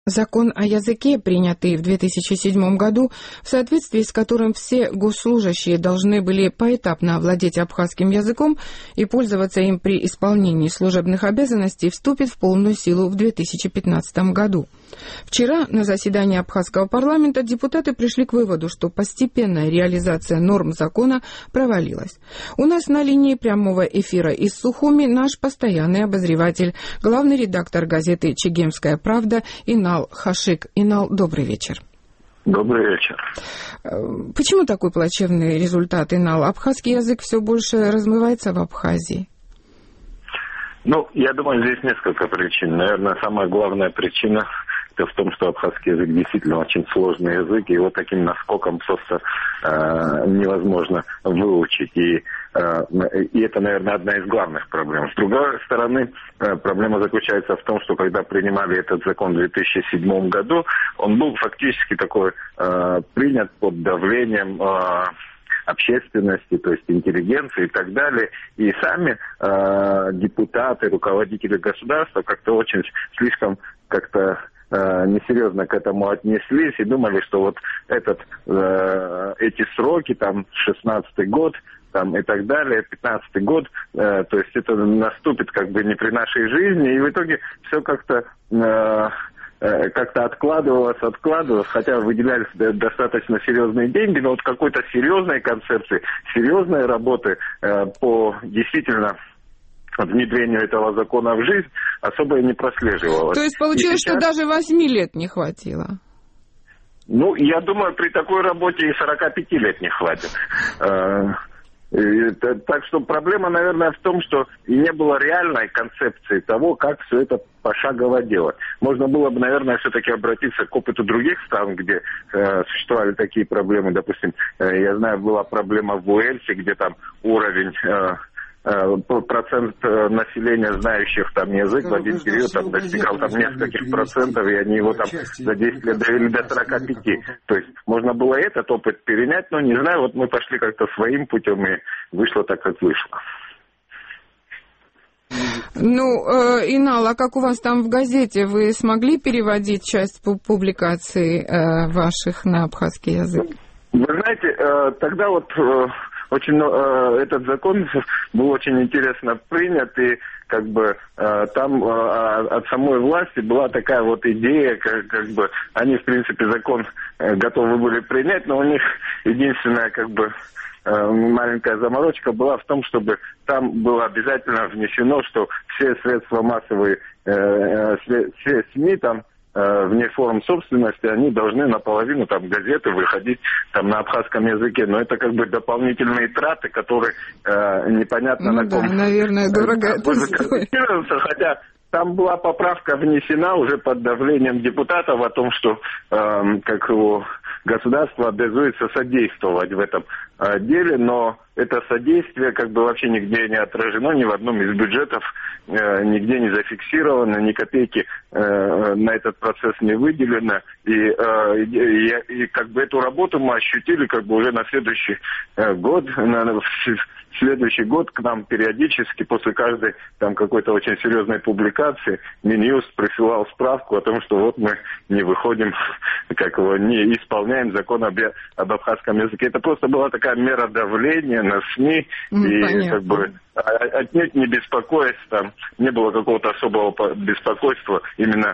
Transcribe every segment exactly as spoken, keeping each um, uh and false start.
Закон о языке, принятый в две тысячи седьмом году, в соответствии с которым все госслужащие должны были поэтапно овладеть абхазским языком и пользоваться им при исполнении служебных обязанностей, вступит в полную силу в две тысячи пятнадцатом году. Вчера на заседании абхазского парламента депутаты пришли к выводу, что постепенная реализация норм закона провалилась. У нас на линии прямого эфира из Сухуми наш постоянный обозреватель, главный редактор газеты «Чегемская правда» Инал Хашик. Инал, добрый вечер. Добрый вечер. Почему такой плачевный результат, Инал? Абхазский язык все больше размывается в Абхазии. Ну, я думаю, здесь несколько причин. Наверное, самая главная причина в том, что абхазский язык действительно очень сложный язык, и его таким наскоком просто э, невозможно выучить. И, э, и это, наверное, одна из главных проблем. С другой стороны, э, проблема заключается в том, что когда принимали этот закон в две тысячи седьмом году, он был фактически такой э, принят под давлением э, общественности, то есть интеллигенции и так далее. И сами э, депутаты, руководители государства как-то очень слишком как-то несерьезно к этому отнеслись и думали, что вот этот, э, эти сроки, там, шестнадцатый год, там, и так далее, пятнадцатый год, э, то есть это наступит как бы не при нашей жизни, и в итоге все как-то э, э, как-то откладывалось, откладывалось, хотя выделялись достаточно серьезные деньги, но вот какой-то серьезной концепции, серьезной работы э, по действительно внедрению этого закона в жизнь особо и не прослеживалось. То есть получилось, сейчас... что даже восьми лет не хватило? Ну, я думаю, при такой работе и сорока пяти лет не хватит. Так что проблема, наверное, в том, что и не было реальной концепции того, как все это пошагово делать. Можно было бы, наверное, все-таки обратиться к опыту других стран, где э, существовали такие проблемы. Допустим, э, я знаю, была проблема в Уэльсе, где там уровень... Э, процент населения, знающих там язык, в один период там достигал там нескольких процентов, и они его там за десять лет довели до сорока пяти. То есть можно было этот опыт перенять, но не знаю, вот мы пошли как-то своим путем, и вышло так, как вышло. Ну, э, Инал, а как у вас там в газете? Вы смогли переводить часть публикаций э, ваших на абхазский язык? Вы знаете, э, тогда вот... Э, Очень, э, этот закон был очень интересно принят, и как бы э, там э, от самой власти была такая вот идея, как, как бы они, в принципе, закон э, готовы были принять, но у них единственная, как бы, э, маленькая заморочка была в том, чтобы там было обязательно внесено, что все средства массовой, э, э, все СМИ там, вне форм собственности, они должны наполовину там газеты выходить там на абхазском языке. Но это как бы дополнительные траты, которые э, непонятно ну на да, ком... наверное, дорого это стоит. Хотя там была поправка внесена уже под давлением депутатов о том, что э, как его государство обязуется содействовать в этом э, деле, но это содействие как бы вообще нигде не отражено, ни в одном из бюджетов, э, нигде не зафиксировано, ни копейки э, на этот процесс не выделено. И, э, и, и как бы эту работу мы ощутили как бы уже на следующий э, год, на, в следующий год к нам периодически после каждой там какой-то очень серьезной публикации Минюст присылал справку о том, что вот мы не выходим, как его, не исполняем закон об, об абхазском языке. Это просто была такая мера давления на СМИ, mm, и понятно. Как бы отнюдь не беспокоясь, там не было какого-то особого беспокойства именно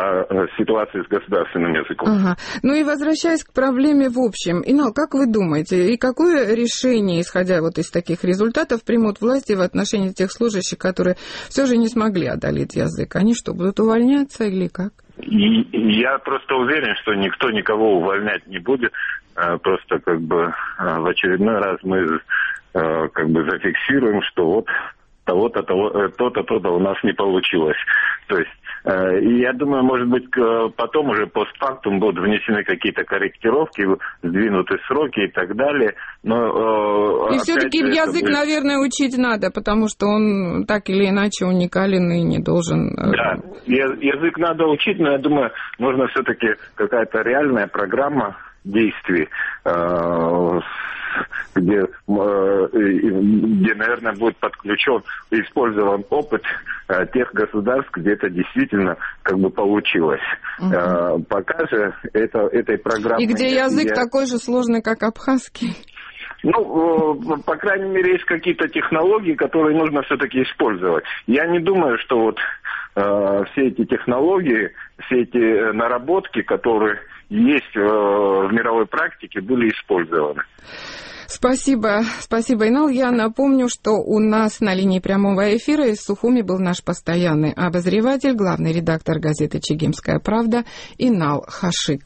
о ситуации с государственным языком. Ага. Ну и возвращаясь к проблеме в общем, Инал, как вы думаете, и какое решение, исходя вот из таких результатов, примут власти в отношении тех служащих, которые все же не смогли одолеть язык? Они что, будут увольняться или как? И я просто уверен, что никто никого увольнять не будет. Просто как бы в очередной раз мы как бы зафиксируем, что вот того-то, того, то-то, то-то у нас не получилось. То есть, и я думаю, может быть, потом уже постфактум будут внесены какие-то корректировки, сдвинуты сроки и так далее. Но, и все-таки язык, будет... наверное, учить надо, потому что он так или иначе уникален и не должен... Да, язык надо учить, но я думаю, нужно все-таки какая-то реальная программа действий, где, где, наверное, будет подключен и использован опыт тех государств, где это действительно как бы получилось. Uh-huh. Пока же это, этой программы... И где язык я... такой же сложный, как абхазский? Ну, по крайней мере, есть какие-то технологии, которые нужно все-таки использовать. Я не думаю, что вот э, все эти технологии, все эти наработки, которые есть э, в мировой практике, были использованы. Спасибо, спасибо, Инал. Я напомню, что у нас на линии прямого эфира из Сухуми был наш постоянный обозреватель, главный редактор газеты «Чегемская правда» Инал Хашик.